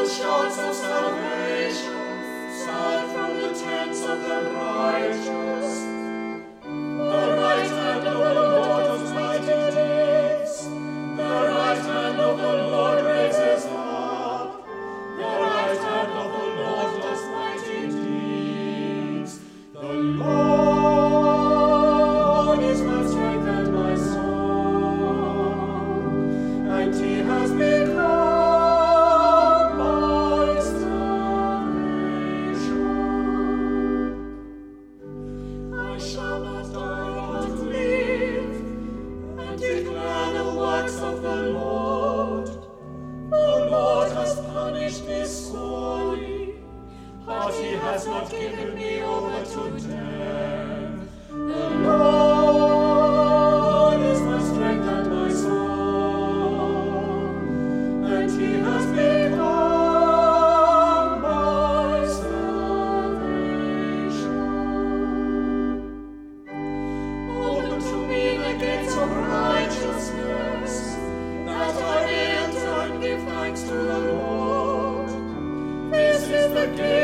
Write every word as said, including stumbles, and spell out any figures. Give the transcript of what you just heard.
shouts of salvation sound from the tents of the righteous. The right hand of the Lord does mighty deeds. The right hand of the Lord raises up. The right hand of the Lord does mighty deeds. The Lord is my strength and my song, and he has become of the Lord. The Lord has punished me sorely, but he has not given me over to death. The Lord is my strength and my song, and he has become my salvation. Open to me the gates of righteousness, that I may enter and give thanks to the Lord. This is the gate